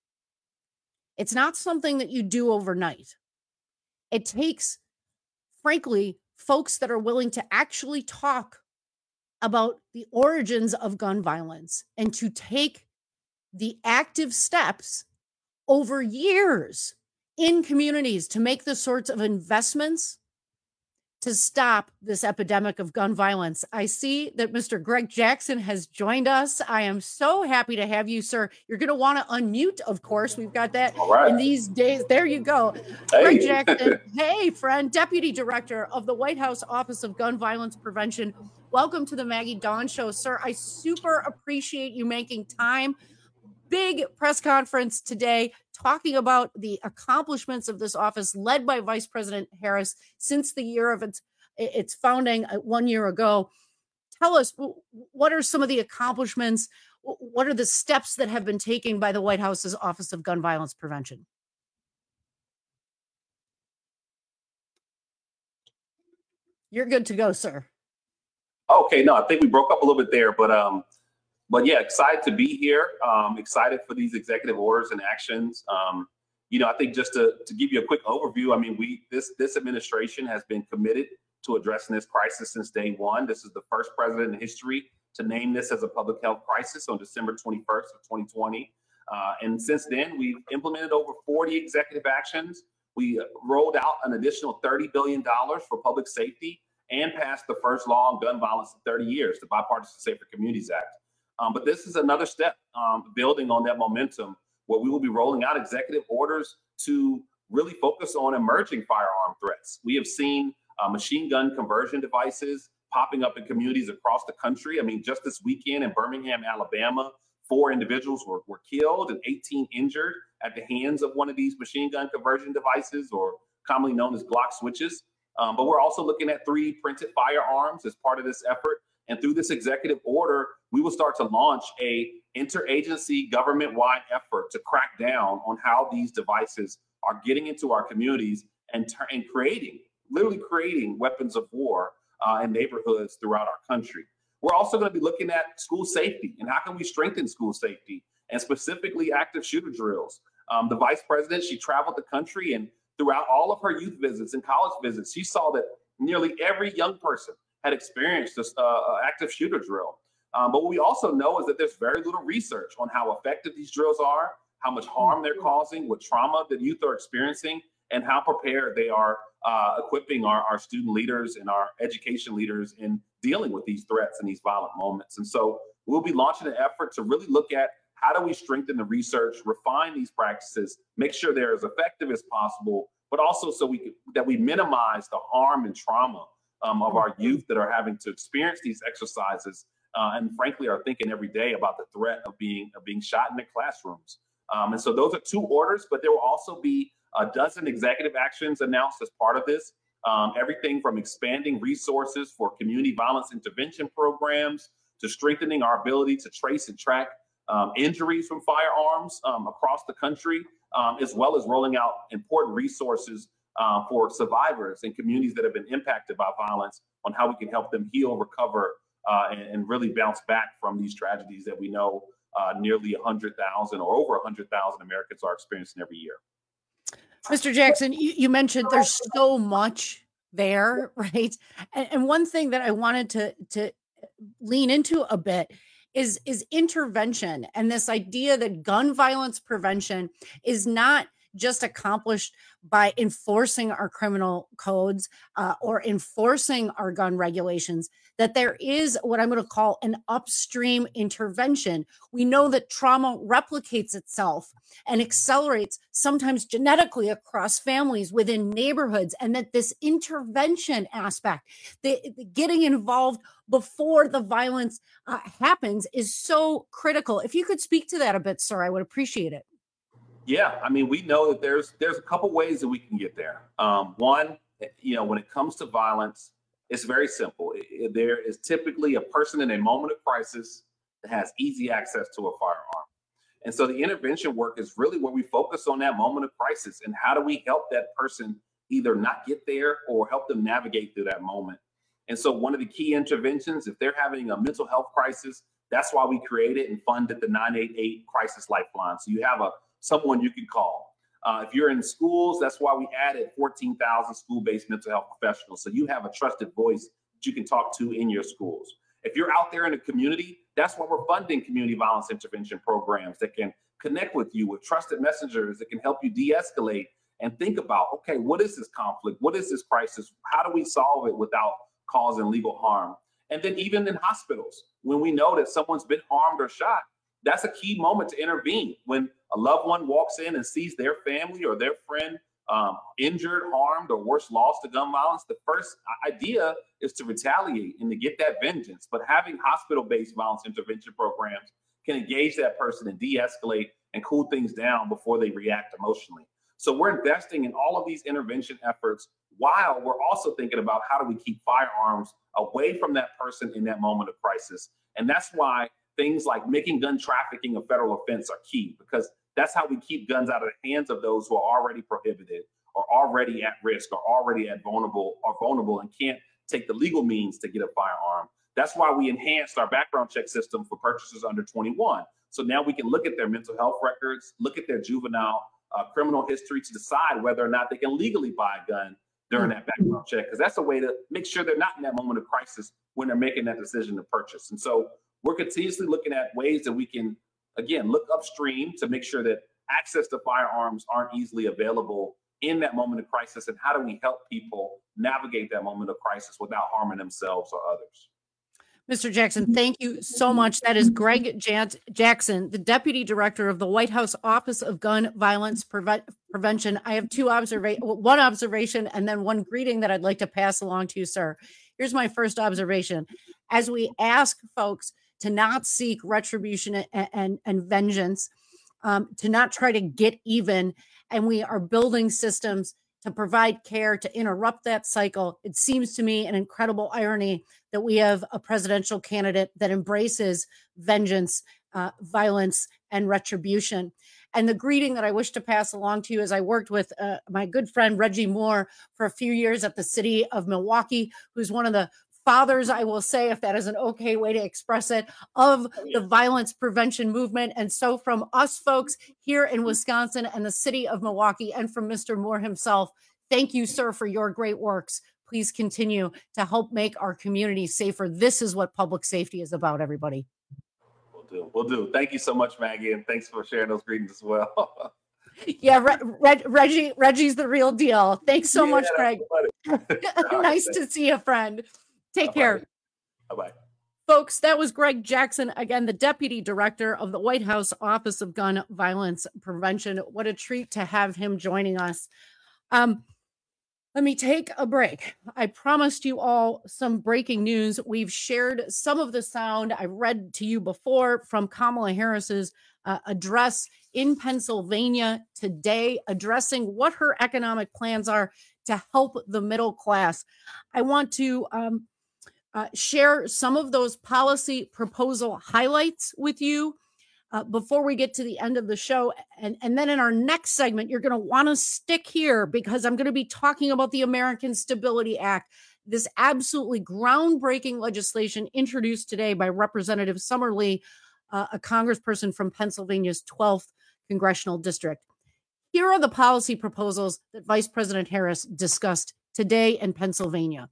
It's not something that you do overnight. It takes, frankly, folks that are willing to actually talk about the origins of gun violence and to take the active steps over years in communities to make the sorts of investments to stop this epidemic of gun violence. I see that Mister Greg Jackson has joined us. I am so happy to have you, sir. You're going to want to unmute, of course. We've got that right in these days. There you go. Hey. Greg Jackson, hey, friend, Deputy Director of the White House Office of Gun Violence Prevention. Welcome to the Maggie Dawn Show, sir. I super appreciate you making time. Big press conference today talking about the accomplishments of this office led by Vice President Harris since the year of its its founding one year ago. Tell us, what are some of the accomplishments? What are the steps that have been taken by the White House's Office of Gun Violence Prevention? You're good to go, sir. Okay, no, I think we broke up a little bit there, but um, But yeah, excited to be here. Um, excited for these executive orders and actions. Um, you know, I think just to, to give you a quick overview, I mean, we this this administration has been committed to addressing this crisis since day one. This is the first president in history to name this as a public health crisis on December twenty-first of twenty twenty. Uh, and since then, we've implemented over forty executive actions. We rolled out an additional thirty billion dollars for public safety and passed the first law on gun violence in thirty years, the Bipartisan Safer Communities Act. Um, but this is another step um, building on that momentum where we will be rolling out executive orders to really focus on emerging firearm threats. We have seen uh, machine gun conversion devices popping up in communities across the country. I mean, just this weekend in Birmingham, Alabama, four individuals were, were killed and eighteen injured at the hands of one of these machine gun conversion devices, or commonly known as Glock switches. Um, but we're also looking at three D printed firearms as part of this effort. And through this executive order, we will start to launch a interagency government-wide effort to crack down on how these devices are getting into our communities and, ter- and creating, literally creating weapons of war uh, in neighborhoods throughout our country. We're also going to be looking at school safety and how can we strengthen school safety, and specifically active shooter drills. Um, the vice president, she traveled the country, and throughout all of her youth visits and college visits, she saw that nearly every young person had experienced this uh, active shooter drill. Um, but what we also know is that there's very little research on how effective these drills are, how much harm they're causing, what trauma that youth are experiencing, and how prepared they are uh, equipping our, our student leaders and our education leaders in dealing with these threats and these violent moments. And so we'll be launching an effort to really look at how do we strengthen the research, refine these practices, make sure they're as effective as possible, but also so we can, that we minimize the harm and trauma um, of our youth that are having to experience these exercises uh, and frankly are thinking every day about the threat of being of being shot in their classrooms. Um, and so those are two orders, but there will also be a dozen executive actions announced as part of this. Um, everything from expanding resources for community violence intervention programs to strengthening our ability to trace and track um, injuries from firearms um, across the country, um, as well as rolling out important resources uh, for survivors and communities that have been impacted by violence on how we can help them heal, recover, uh, and, and really bounce back from these tragedies that we know uh, nearly one hundred thousand or over one hundred thousand Americans are experiencing every year. Mister Jackson, you, you mentioned there's so much there, right? And, and one thing that I wanted to, to lean into a bit is, is intervention and this idea that gun violence prevention is not just accomplished by enforcing our criminal codes uh, or enforcing our gun regulations, that there is what I'm going to call an upstream intervention. We know that trauma replicates itself and accelerates sometimes genetically across families within neighborhoods, and that this intervention aspect, the, the getting involved before the violence uh, happens, is so critical. If you could speak to that a bit, sir, I would appreciate it. Yeah, I mean, we know that there's there's a couple ways that we can get there. Um, one, you know, when it comes to violence, it's very simple. It, there is typically a person in a moment of crisis that has easy access to a firearm. And so the intervention work is really where we focus on that moment of crisis and how do we help that person either not get there or help them navigate through that moment. And so one of the key interventions, if they're having a mental health crisis, that's why we created and funded the nine eight eight Crisis Lifeline. So you have a someone you can call. Uh, if you're in schools, that's why we added fourteen thousand school-based mental health professionals. So you have a trusted voice that you can talk to in your schools. If you're out there in the community, that's why we're funding community violence intervention programs that can connect with you with trusted messengers that can help you de-escalate and think about, okay, what is this conflict? What is this crisis? How do we solve it without causing legal harm? And then even in hospitals, when we know that someone's been harmed or shot, that's a key moment to intervene. When a loved one walks in and sees their family or their friend um, injured, harmed, or worse, lost to gun violence, the first idea is to retaliate and to get that vengeance. But having hospital-based violence intervention programs can engage that person and de-escalate and cool things down before they react emotionally. So we're investing in all of these intervention efforts while we're also thinking about how do we keep firearms away from that person in that moment of crisis. And that's why things like making gun trafficking a federal offense are key, because that's how we keep guns out of the hands of those who are already prohibited or already at risk or already at vulnerable or vulnerable and can't take the legal means to get a firearm. That's why we enhanced our background check system for purchasers under twenty-one. So now we can look at their mental health records, look at their juvenile uh, criminal history to decide whether or not they can legally buy a gun during that background check, because that's a way to make sure they're not in that moment of crisis when they're making that decision to purchase. And so we're continuously looking at ways that we can, again, look upstream to make sure that access to firearms aren't easily available in that moment of crisis. And how do we help people navigate that moment of crisis without harming themselves or others? Mister Jackson, thank you so much. That is Greg Jan- Jackson, the Deputy Director of the White House Office of Gun Violence Preve- Prevention. I have two observa- one observation and then one greeting that I'd like to pass along to you, sir. Here's my first observation. As we ask folks to not seek retribution and, and, and vengeance, um, to not try to get even, and we are building systems to provide care, to interrupt that cycle. It seems to me an incredible irony that we have a presidential candidate that embraces vengeance, uh, violence, and retribution. And the greeting that I wish to pass along to you is I worked with uh, my good friend Reggie Moore for a few years at the city of Milwaukee, who's one of the fathers, I will say, if that is an okay way to express it, of the violence prevention movement. And so from us folks here in Wisconsin and the city of Milwaukee, and from Mister Moore himself, thank you, sir, for your great works. Please continue to help make our community safer. This is what public safety is about, everybody. We'll do. We'll do. Thank you so much, Maggie, and thanks for sharing those greetings as well. Yeah, Re- Reg- Reggie, Reggie's the real deal. Thanks so Yeah, much, Greg. that's Nice to see you, friend. Take care. Bye-bye. Folks, that was Greg Jackson, again, the Deputy Director of the White House Office of Gun Violence Prevention. What a treat to have him joining us. Um, let me take a break. I promised you all some breaking news. We've shared some of the sound I read to you before from Kamala Harris's uh, address in Pennsylvania today, addressing what her economic plans are to help the middle class. I want to um, uh, share some of those policy proposal highlights with you uh, before we get to the end of the show. And, and then in our next segment, you're going to want to stick here because I'm going to be talking about the American Stability Act, this absolutely groundbreaking legislation introduced today by Representative Summer Lee, uh, a congressperson from Pennsylvania's twelfth congressional district. Here are the policy proposals that Vice President Harris discussed today in Pennsylvania.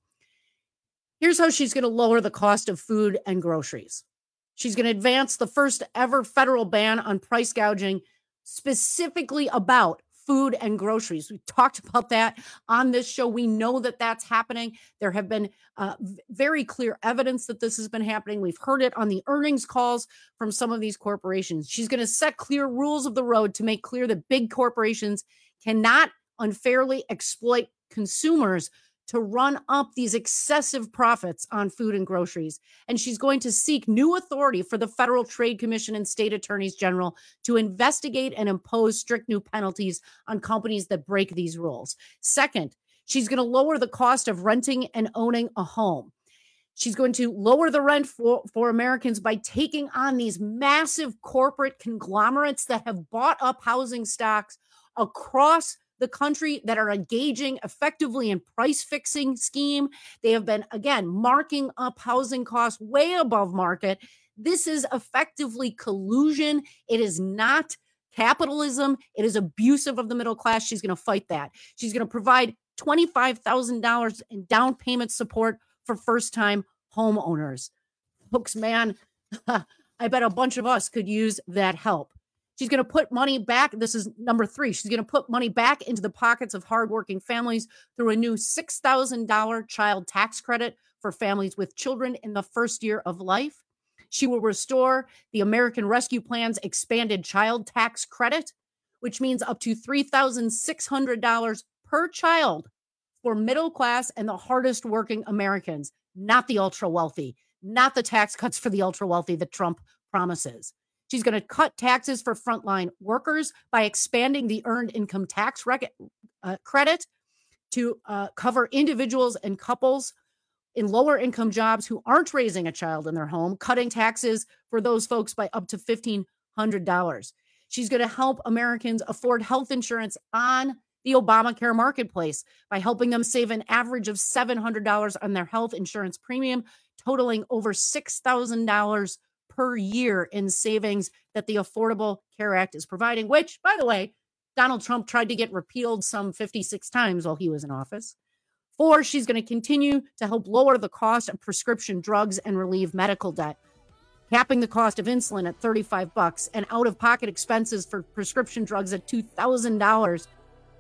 Here's how she's going to lower the cost of food and groceries. She's going to advance the first ever federal ban on price gouging, specifically about food and groceries. We talked about that on this show. We know that that's happening. There have been uh, very clear evidence that this has been happening. We've heard it on the earnings calls from some of these corporations. She's going to set clear rules of the road to make clear that big corporations cannot unfairly exploit consumers to run up these excessive profits on food and groceries. And she's going to seek new authority for the Federal Trade Commission and state attorneys general to investigate and impose strict new penalties on companies that break these rules. Second, she's going to lower the cost of renting and owning a home. She's going to lower the rent for, for Americans by taking on these massive corporate conglomerates that have bought up housing stocks across the country that are engaging effectively in price fixing scheme. They have been, again, marking up housing costs way above market. This is effectively collusion. It is not capitalism. It is abusive of the middle class. She's going to fight that. She's going to provide twenty-five thousand dollars in down payment support for first-time homeowners. Folks, man, I bet a bunch of us could use that help. She's going to put money back. This is number three. She's going to put money back into the pockets of hardworking families through a new six thousand dollars child tax credit for families with children in the first year of life. She will restore the American Rescue Plan's expanded child tax credit, which means up to three thousand six hundred dollars per child for middle class and the hardest working Americans, not the ultra wealthy, not the tax cuts for the ultra wealthy that Trump promises. She's going to cut taxes for frontline workers by expanding the earned income tax rec- uh, credit to uh, cover individuals and couples in lower income jobs who aren't raising a child in their home, cutting taxes for those folks by up to fifteen hundred dollars. She's going to help Americans afford health insurance on the Obamacare marketplace by helping them save an average of seven hundred dollars on their health insurance premium, totaling over six thousand dollars per year in savings that the Affordable Care Act is providing, which, by the way, Donald Trump tried to get repealed some fifty-six times while he was in office. Four, she's going to continue to help lower the cost of prescription drugs and relieve medical debt, capping the cost of insulin at thirty-five bucks and out-of-pocket expenses for prescription drugs at two thousand dollars.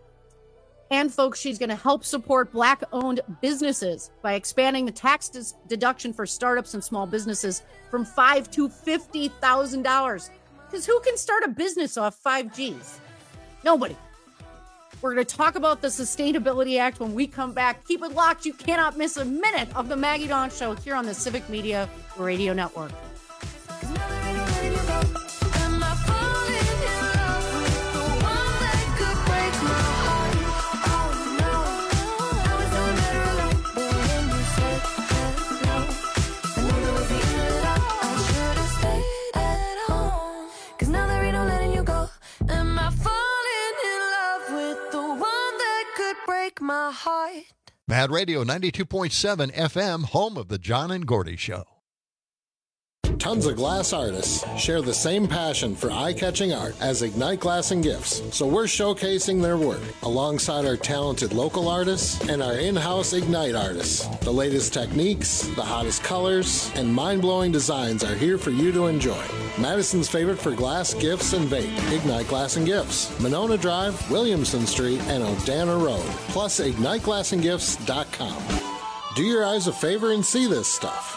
And folks, she's going to help support Black-owned businesses by expanding the tax dis- deduction for startups and small businesses from five thousand to fifty thousand dollars. Because who can start a business off five G's? Nobody. We're going to talk about the Sustainability Act when we come back. Keep it locked. You cannot miss a minute of the Maggie Dawn Show here on the Civic Media Radio Network. My heart. Mad Radio ninety-two point seven F M, home of the John and Gordy Show. Tons of glass artists share the same passion for eye-catching art as Ignite Glass and Gifts, so we're showcasing their work alongside our talented local artists and our in-house Ignite artists. The latest techniques, the hottest colors, and mind-blowing designs are here for you to enjoy. Madison's favorite for glass, gifts, and vape, Ignite Glass and Gifts, Monona Drive, Williamson Street, and Odana Road, plus ignite glass and gifts dot com. Do your eyes a favor and see this stuff.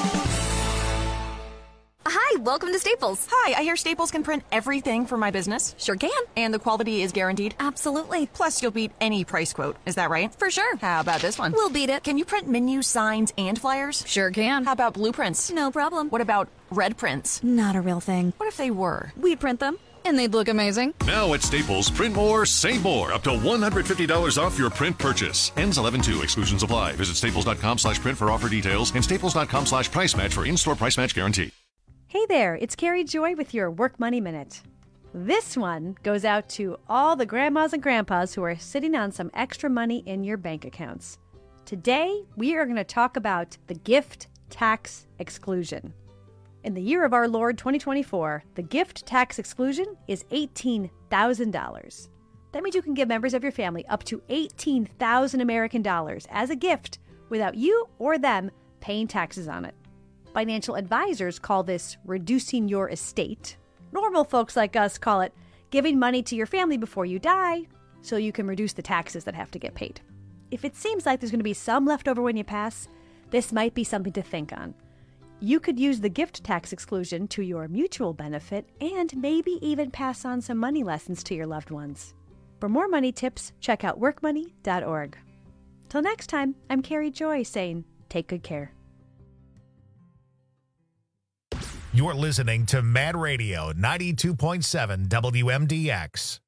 Hi, welcome to Staples. Hi, I hear Staples can print everything for my business. Sure can. And the quality is guaranteed? Absolutely. Plus, you'll beat any price quote. Is that right? For sure. How about this one? We'll beat it. Can you print menus, signs, and flyers? Sure can. How about blueprints? No problem. What about red prints? Not a real thing. What if they were? We'd print them. And they'd look amazing. Now at Staples, print more, save more. Up to one hundred fifty dollars off your print purchase. Ends eleven two. Exclusions apply. Visit staples.com slash print for offer details and staples.com slash price match for in-store price match guarantee. Hey there, it's Carrie Joy with your Work Money Minute. This one goes out to all the grandmas and grandpas who are sitting on some extra money in your bank accounts. Today, we are going to talk about the gift tax exclusion. In the year of our Lord twenty twenty-four, the gift tax exclusion is eighteen thousand dollars. That means you can give members of your family up to eighteen thousand American dollars as a gift without you or them paying taxes on it. Financial advisors call this reducing your estate. Normal folks like us call it giving money to your family before you die so you can reduce the taxes that have to get paid. If it seems like there's going to be some left over when you pass, this might be something to think on. You could use the gift tax exclusion to your mutual benefit and maybe even pass on some money lessons to your loved ones. For more money tips, check out work money dot org. Till next time, I'm Carrie Joy saying, take good care. You're listening to Mad Radio ninety-two point seven W M D X.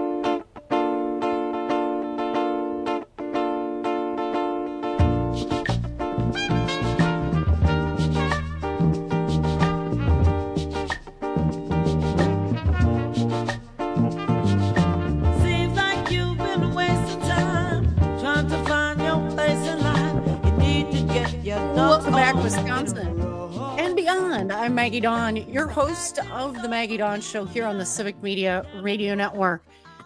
Welcome back, Wisconsin and beyond. I'm Maggie Dawn, your host of the Maggie Dawn Show here on the Civic Media Radio Network.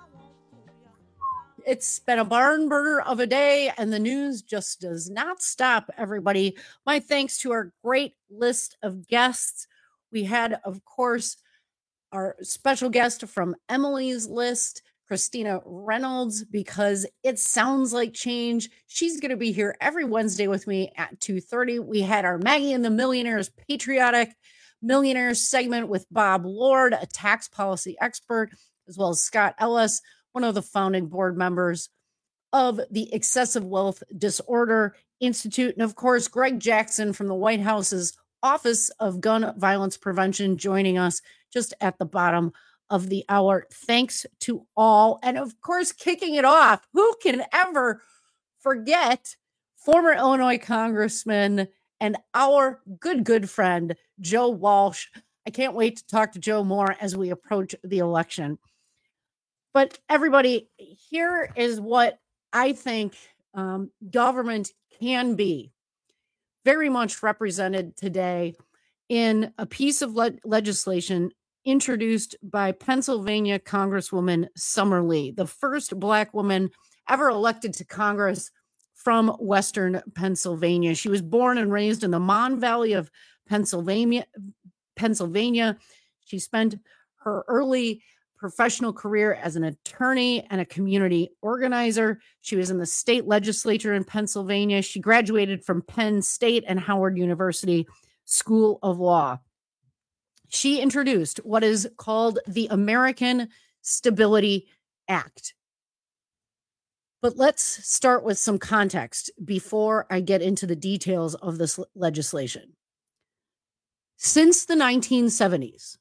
It's been a barn burner of a day, and the news just does not stop, everybody. My thanks to our great list of guests. We had, of course, our special guest from Emily's List, Christina Reynolds, because it sounds like change. She's going to be here every Wednesday with me at two thirty. We had our Maggie and the Millionaires Patriotic Millionaires segment with Bob Lord, a tax policy expert, as well as Scott Ellis, one of the founding board members of the Excessive Wealth Disorder Institute. And of course, Greg Jackson from the White House's Office of Gun Violence Prevention joining us just at the bottom of the hour. Thanks to all. And of course, kicking it off, who can ever forget former Illinois Congressman and our good, good friend, Joe Walsh. I can't wait to talk to Joe more as we approach the election. But everybody, here is what I think um, government can be very much represented today in a piece of le- legislation introduced by Pennsylvania Congresswoman Summer Lee, the first Black woman ever elected to Congress from Western Pennsylvania. She was born and raised in the Mon Valley of Pennsylvania. Pennsylvania. She spent her early professional career as an attorney and a community organizer. She was in the state legislature in Pennsylvania. She graduated from Penn State and Howard University School of Law. She introduced what is called the American Stability Act. But let's start with some context before I get into the details of this legislation. Since the nineteen seventies,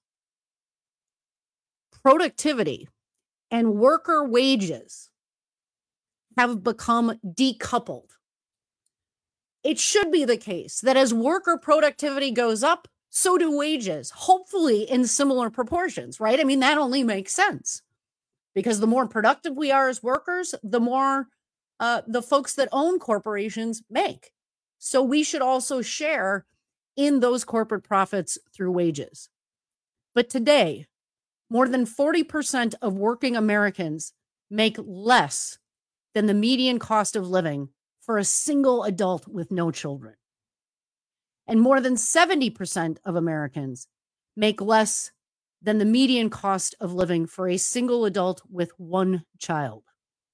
productivity and worker wages have become decoupled. It should be the case that as worker productivity goes up, so do wages, hopefully in similar proportions, right? I mean, that only makes sense because the more productive we are as workers, the more uh, the folks that own corporations make. So we should also share in those corporate profits through wages. But today, more than forty percent of working Americans make less than the median cost of living for a single adult with no children. And more than seventy percent of Americans make less than the median cost of living for a single adult with one child.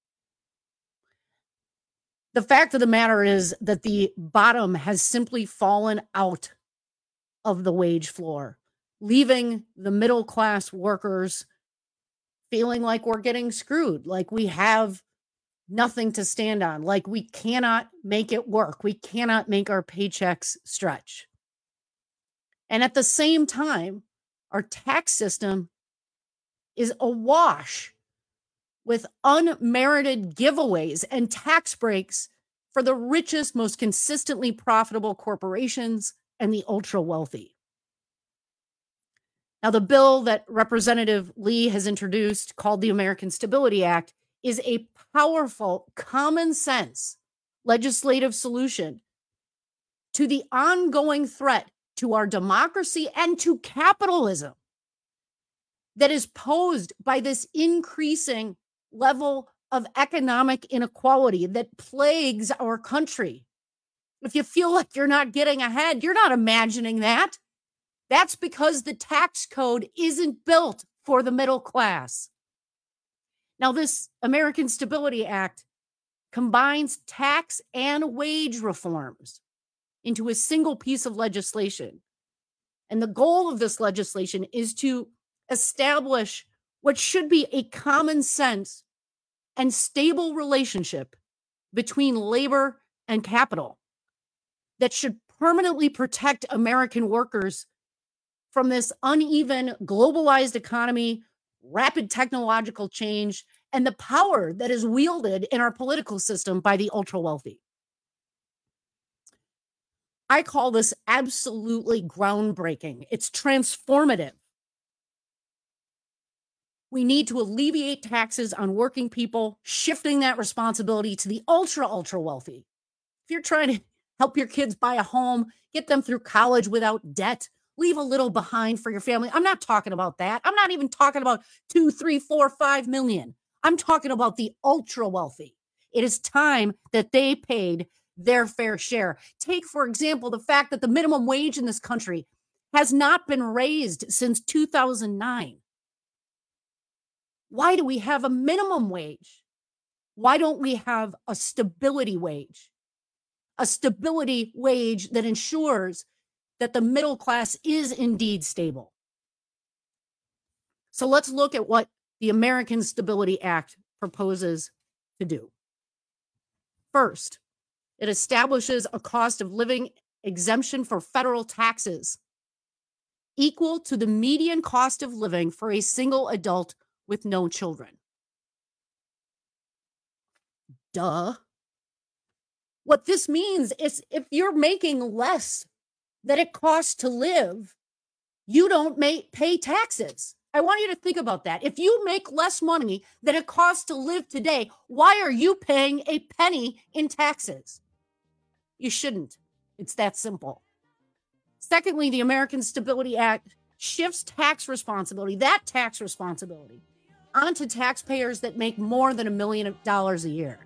The fact of the matter is that the bottom has simply fallen out of the wage floor, leaving the middle class workers feeling like we're getting screwed, like we have nothing to stand on, like we cannot make it work. We cannot make our paychecks stretch. And at the same time, our tax system is awash with unmerited giveaways and tax breaks for the richest, most consistently profitable corporations and the ultra wealthy. Now, the bill that Representative Lee has introduced, called the American Stability Act, is a powerful, common sense legislative solution to the ongoing threat to our democracy and to capitalism that is posed by this increasing level of economic inequality that plagues our country. If you feel like you're not getting ahead, you're not imagining that. That's because the tax code isn't built for the middle class. Now, this American Stability Act combines tax and wage reforms into a single piece of legislation. And the goal of this legislation is to establish what should be a common sense and stable relationship between labor and capital that should permanently protect American workers from this uneven, globalized economy, rapid technological change, and the power that is wielded in our political system by the ultra wealthy. I call this absolutely groundbreaking. It's transformative. We need to alleviate taxes on working people, shifting that responsibility to the ultra, ultra wealthy. If you're trying to help your kids buy a home, get them through college without debt, leave a little behind for your family. I'm not talking about that. I'm not even talking about two, three, four, five million. I'm talking about the ultra wealthy. It is time that they paid their fair share. Take, for example, the fact that the minimum wage in this country has not been raised since two thousand nine. Why do we have a minimum wage? Why don't we have a stability wage? A stability wage that ensures that the middle class is indeed stable. So let's look at what the American Stability Act proposes to do. First, it establishes a cost of living exemption for federal taxes equal to the median cost of living for a single adult with no children. Duh. What this means is if you're making less than it costs to live, you don't make, pay taxes. I want you to think about that. If you make less money than it costs to live today, why are you paying a penny in taxes? You shouldn't. It's that simple. Secondly, the American Stability Act shifts tax responsibility, that tax responsibility, onto taxpayers that make more than a million dollars a year.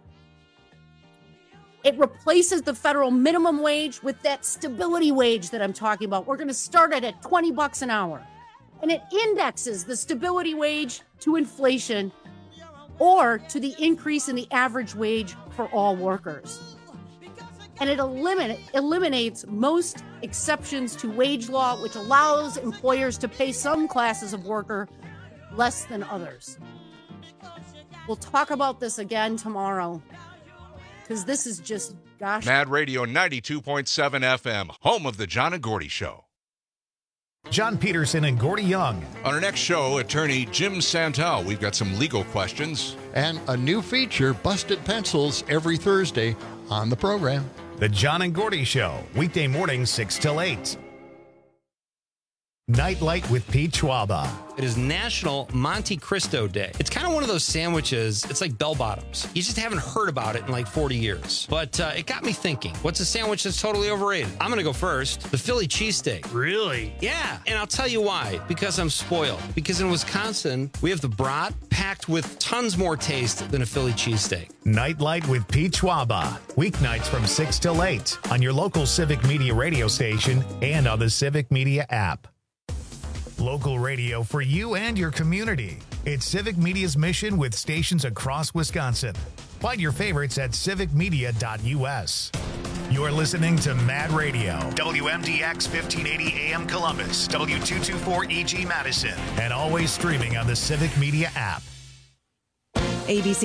It replaces the federal minimum wage with that stability wage that I'm talking about. We're going to start it at twenty bucks an hour. And it indexes the stability wage to inflation or to the increase in the average wage for all workers. And it eliminate, eliminates most exceptions to wage law, which allows employers to pay some classes of worker less than others. We'll talk about this again tomorrow, because this is just, gosh. Mad Radio ninety-two point seven F M, home of the John and Gordy Show. John Peterson and Gordy Young. On our next show, attorney Jim Santel. We've got some legal questions. And a new feature, Busted Pencils, every Thursday on the program. The John and Gordy Show, weekday mornings six till eight. Nightlight with Pete Schwaba. It is National Monte Cristo Day. It's kind of one of those sandwiches, it's like bell bottoms. You just haven't heard about it in like forty years. But uh, it got me thinking, what's a sandwich that's totally overrated? I'm going to go first. The Philly cheesesteak. Really? Yeah. And I'll tell you why. Because I'm spoiled. Because in Wisconsin, we have the brat packed with tons more taste than a Philly cheesesteak. Nightlight with Pete Schwaba. Weeknights from six till eight on your local Civic Media radio station and on the Civic Media app. Local radio for you and your community. It's Civic Media's mission with stations across Wisconsin. Find your favorites at civic media dot u s. You're listening to Mad Radio, W M D X fifteen eighty A M Columbus, W two twenty-four E G Madison, and always streaming on the Civic Media app. A B C